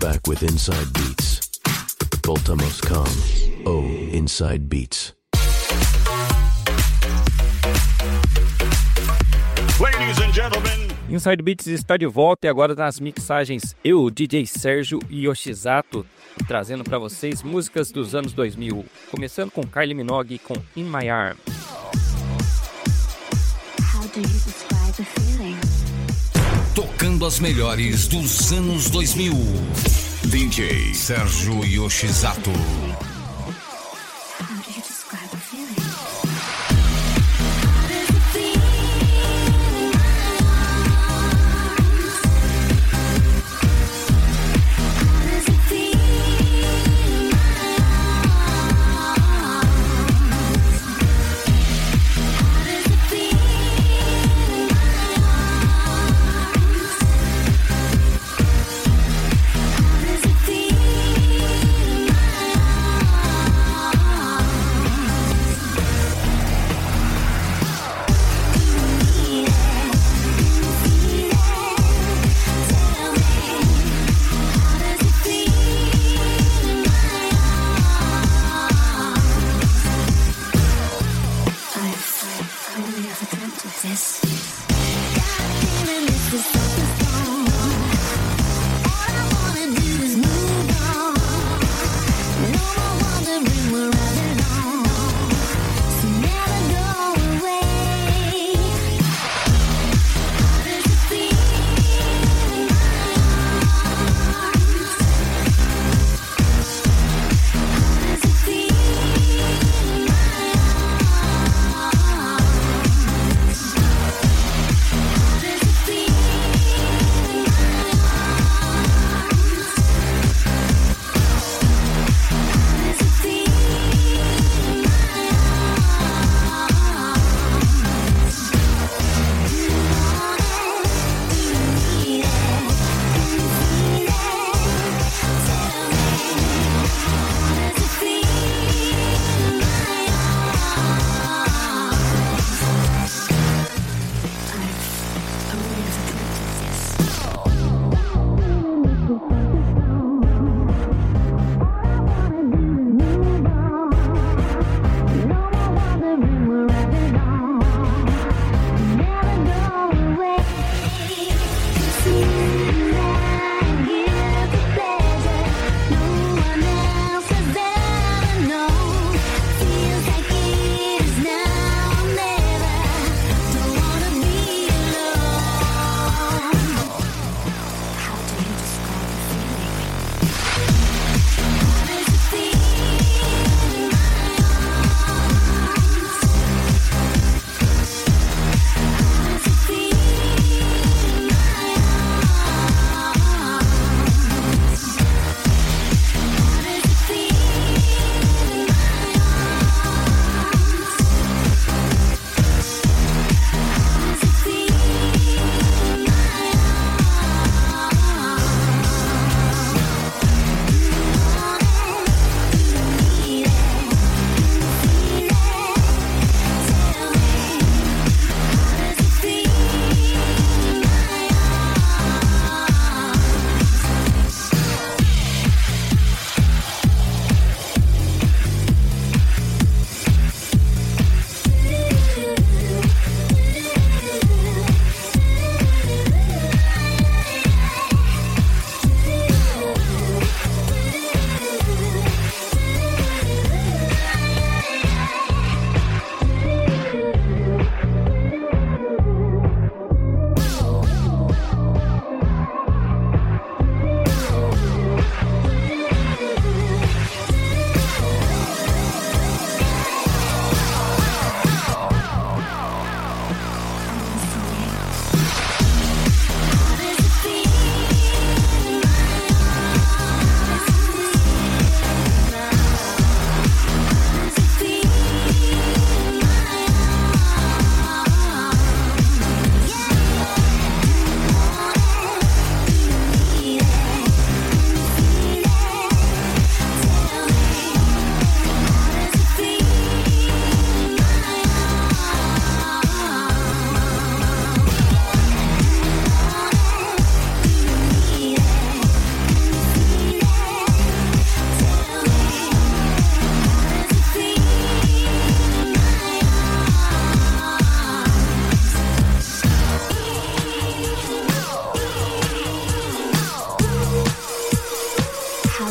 back with Inside Beats. Voltamos.com. Oh, Inside Beats. Ladies and gentlemen. Inside Beats está de volta e agora nas mixagens eu, DJ Sérgio e Yoshizato, trazendo para vocês músicas dos anos 2000, começando com Kylie Minogue com In My Arms. Tocando as melhores dos anos 2000. DJ Sérgio Yoshizato.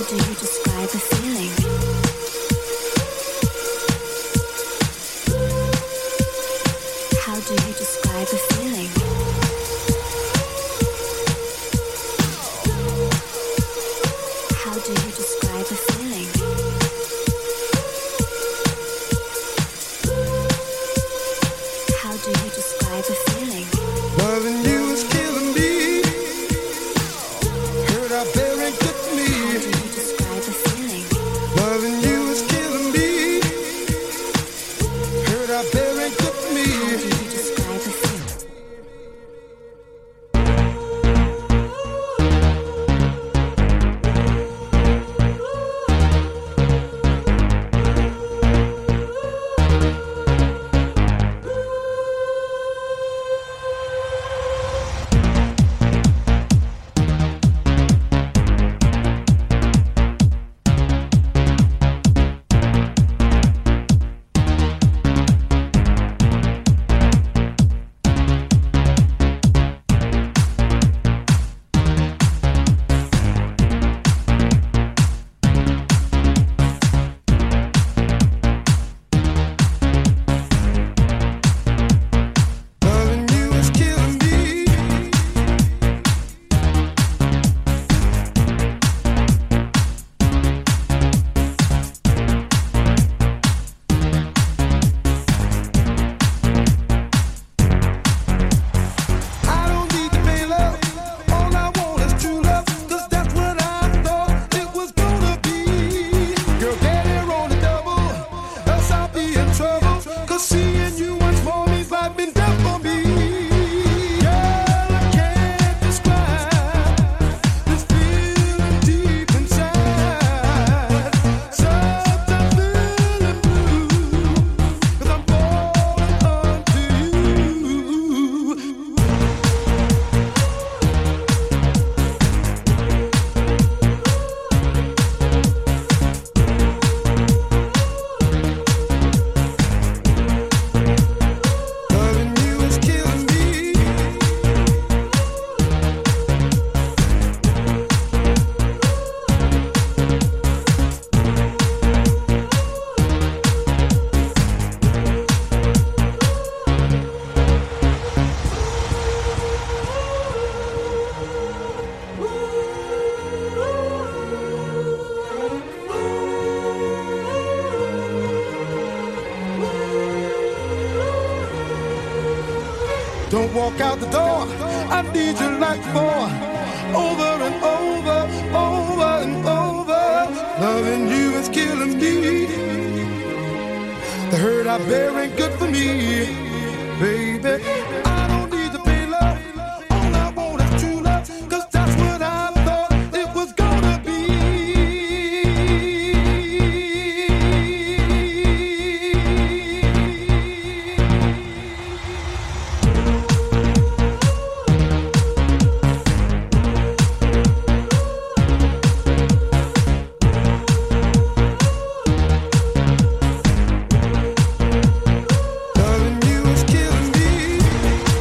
do you describe a feeling? How do you describe a feeling? How do you describe a feeling? How do you describe a feeling? Loving you is killing me. Heard I bear ain't good for me. How do you describe a feeling? Loving you is killing me. Heard I bear ain't good for me. How do you describe a feeling? Loving you is killing me. I don't need to pay love. All I want is true love. 'Cause that's what I thought it was gonna be. Girl, get it on the double, else I'll be in trouble. 'Cause seeing you once more means life been done for me. Girl, I can't describe this feeling deep inside. Sometimes feeling blue, 'cause I'm falling onto you. Loving you is killing me. Don't walk out the door. I need you like before. Over and over, over and over. Loving you is killing me. The hurt I bear ain't good for me, baby. I don't need to pay love. All I want is true love. 'Cause that's what I thought it was gonna be. Loving you is killing me.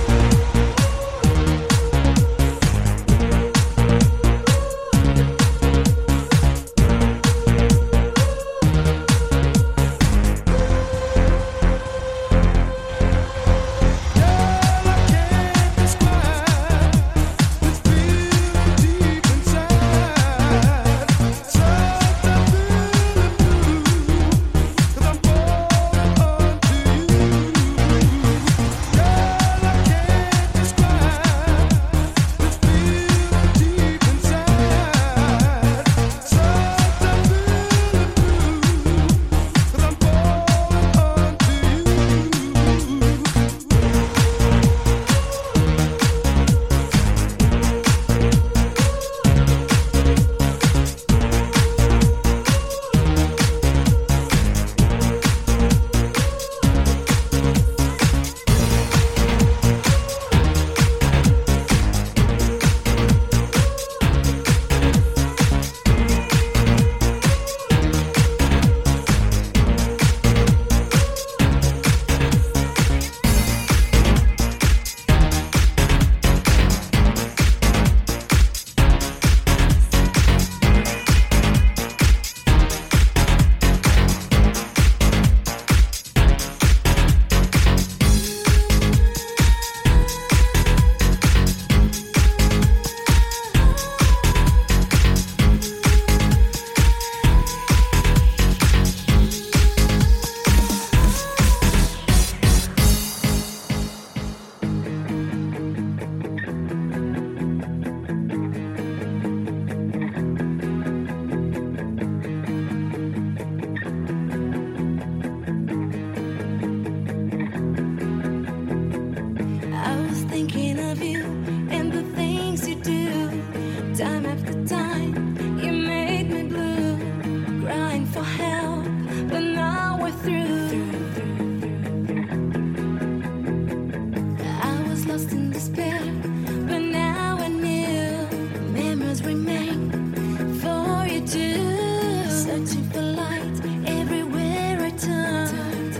anything for you to. Searching for light everywhere I turn.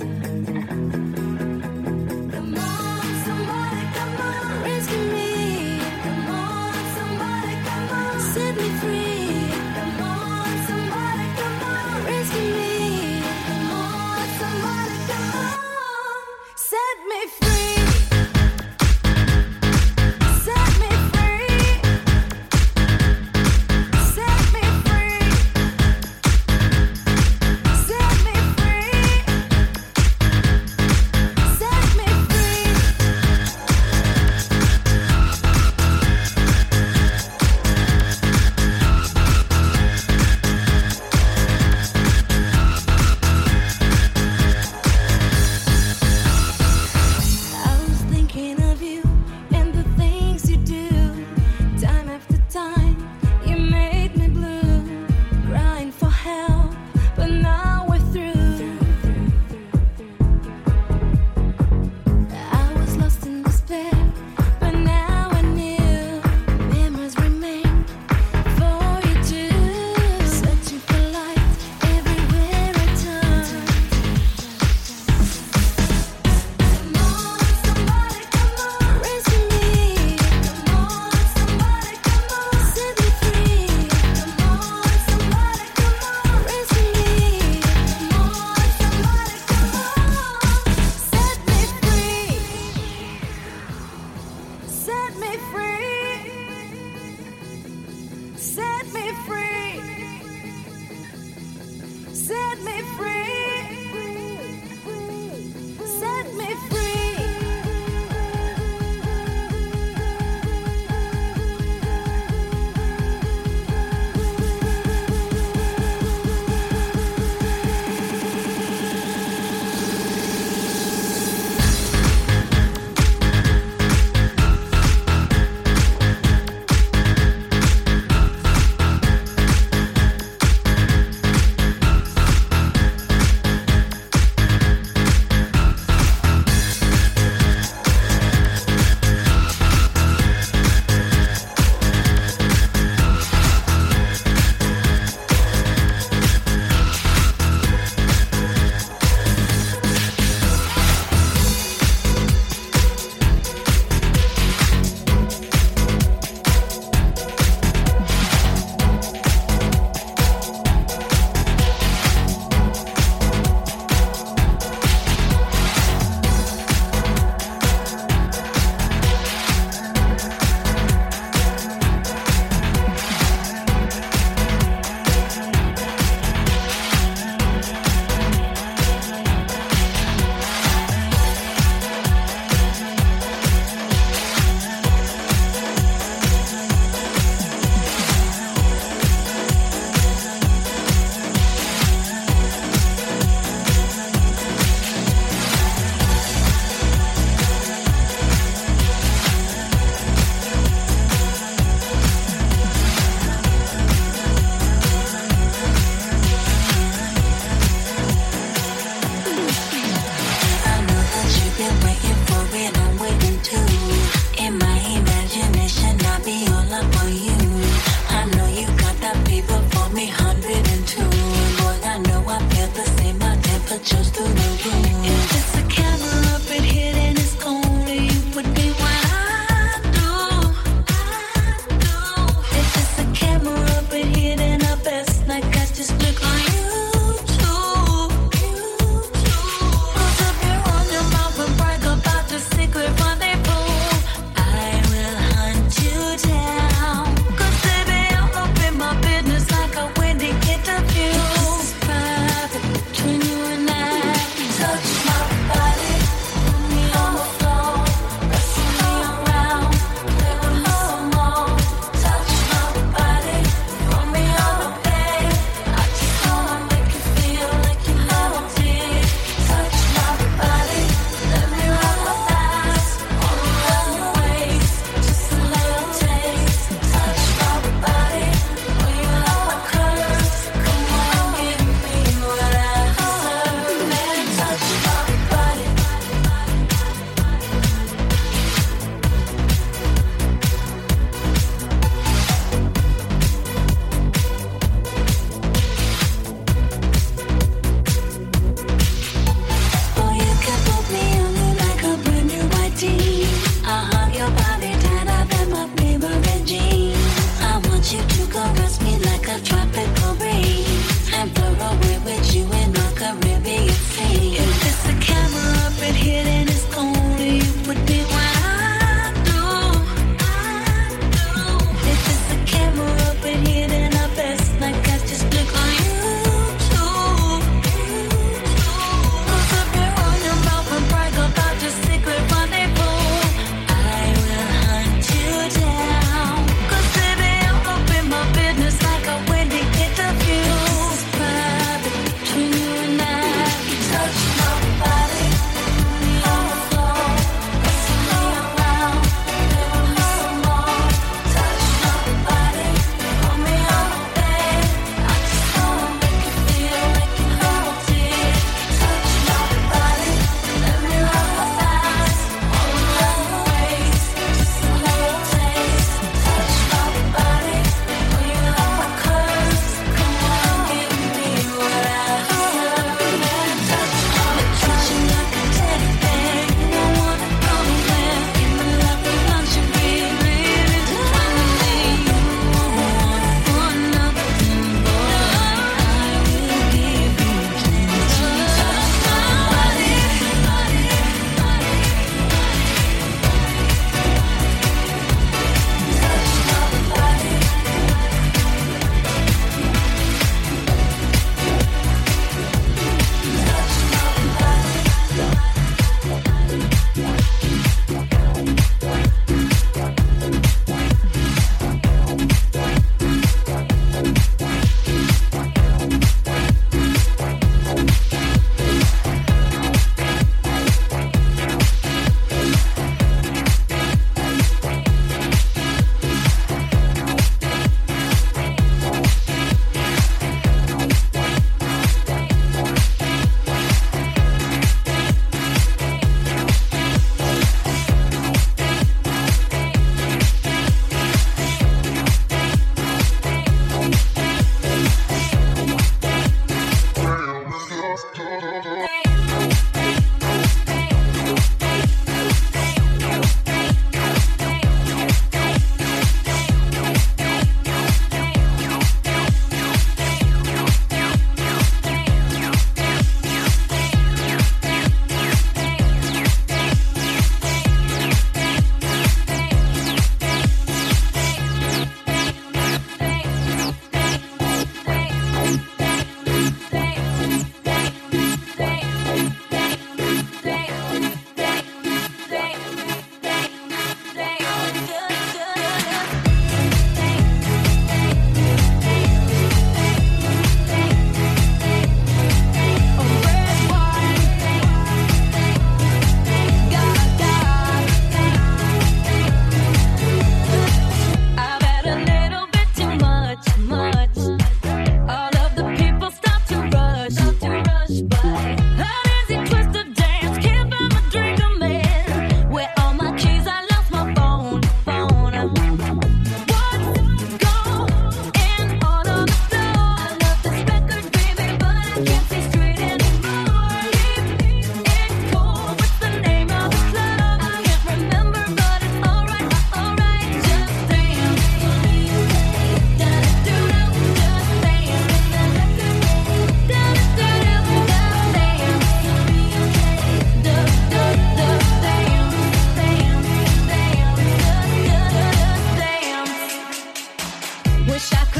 Come on, somebody, come on, rescue me. Come on, somebody, come on, set me free. Come on, somebody, come on, rescue me. Come on, somebody, come on, set me free. Set me free.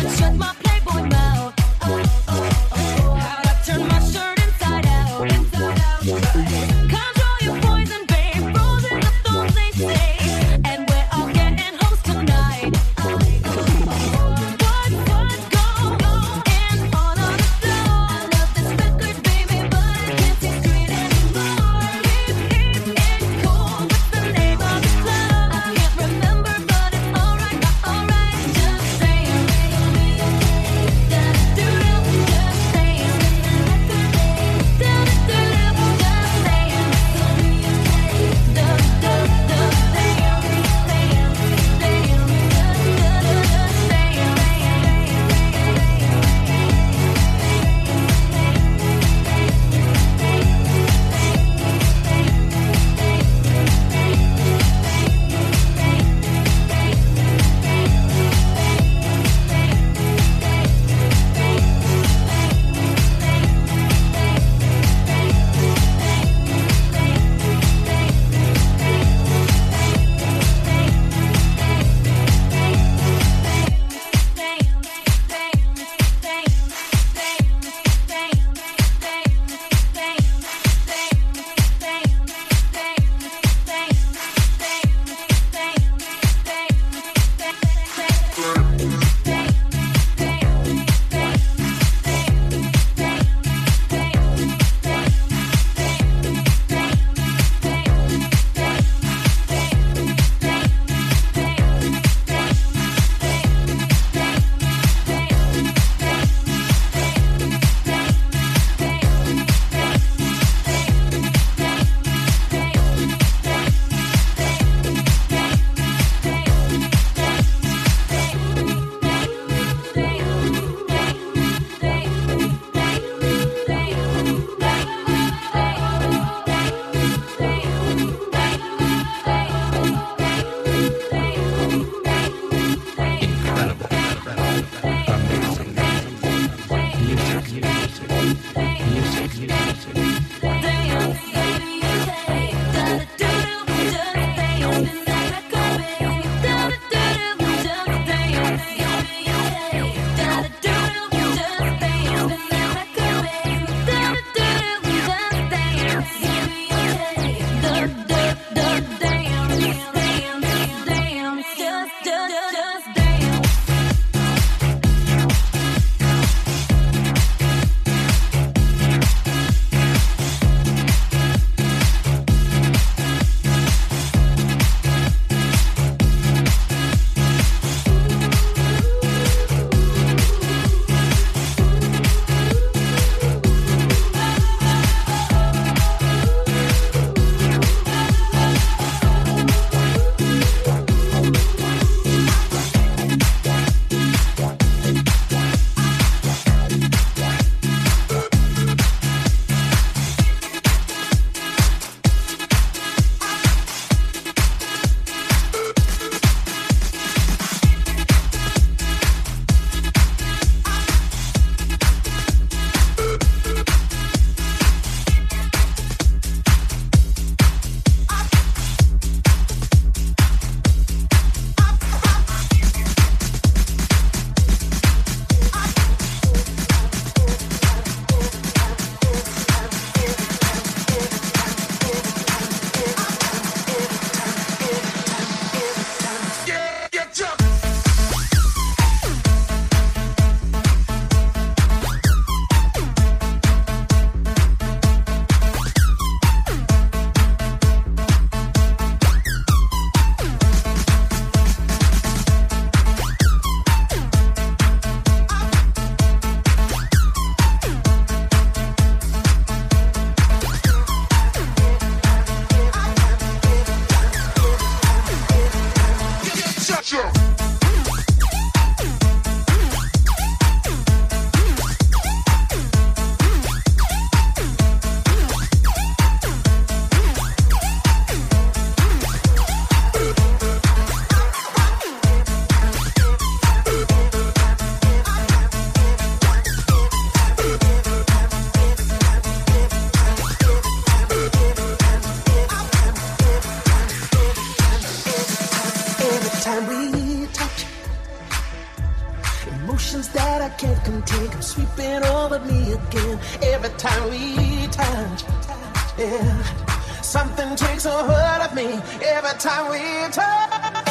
could shut my Playboy mouth. How'd I turn my shirt inside out? Control your poison, babe. Frozen the thoughts they say. And we're all getting host tonight. What goes in on the floor? I love this record, baby, but I can't see straight anymore. Keep it cool. What's the name of the club? I can't remember, but it's alright, alright. Just saying. Just saying. Emotions that I can't contain come sweeping over me again. Every time we touch, yeah, something takes a hold of me. Every time we touch,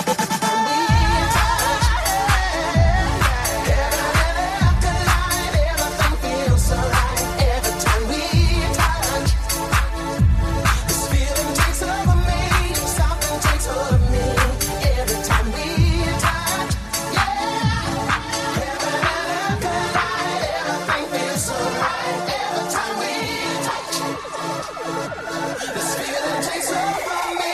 everything feels so right. Every time we touch, this feeling takes over me. Something takes hold of me. Every time we touch, yeah, everything feels so right. Every time we touch, this feeling takes over me.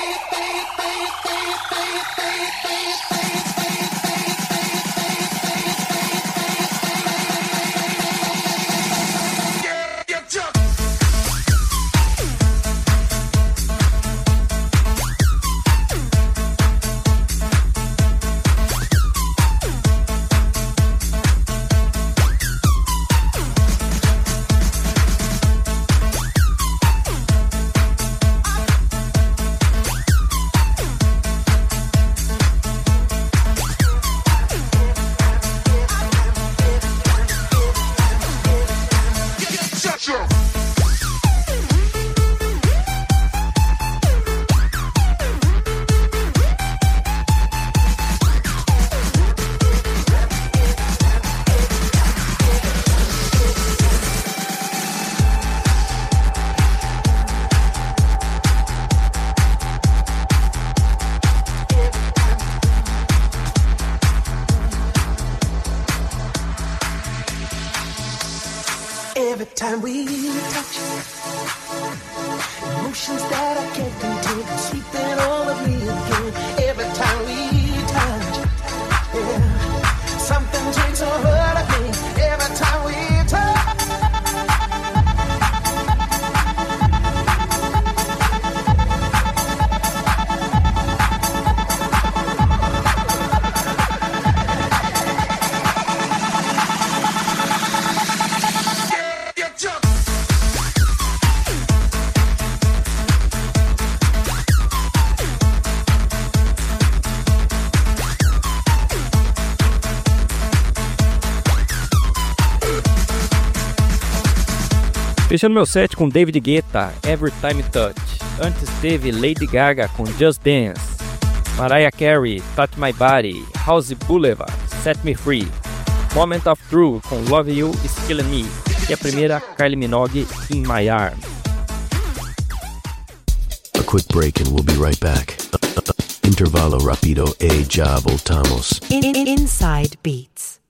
Every time we touch, emotions that I can't contain come sweeping over me again. Every time we touch, yeah, something takes a hold of me. Every time we touch. Fechando meu set com David Guetta, Every Time You Touch. Antes teve Lady Gaga com Just Dance, Mariah Carey, Touch My Body, House Boulevard, Set Me Free, Moment of Truth com Love You Is Killing Me e a primeira Kylie Minogue, In My Arms. A quick break and we'll be right back. Intervalo rapido e ya voltamos. Inside Beats.